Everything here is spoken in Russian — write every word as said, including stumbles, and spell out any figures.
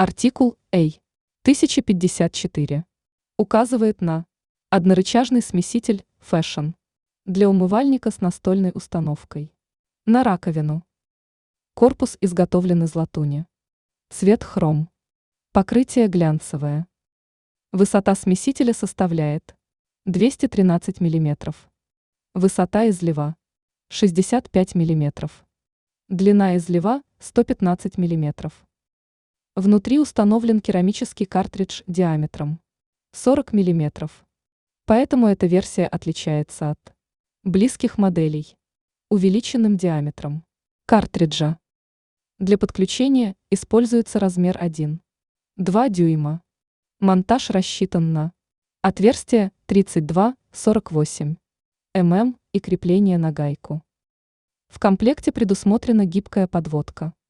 Артикул A тысяча пятьдесят четыре указывает на однорычажный смеситель Fashion для умывальника с настольной установкой, на раковину. Корпус изготовлен из латуни. Цвет хром. Покрытие глянцевое. Высота смесителя составляет двести тринадцать миллиметров. Высота излива шестьдесят пять миллиметров. Длина излива сто пятнадцать миллиметров. Внутри установлен керамический картридж диаметром сорок миллиметров. Поэтому эта версия отличается от близких моделей увеличенным диаметром картриджа. Для подключения используется размер один и два дюйма. Монтаж рассчитан на отверстие тридцать два — сорок восемь миллиметров и крепление на гайку. В комплекте предусмотрена гибкая подводка.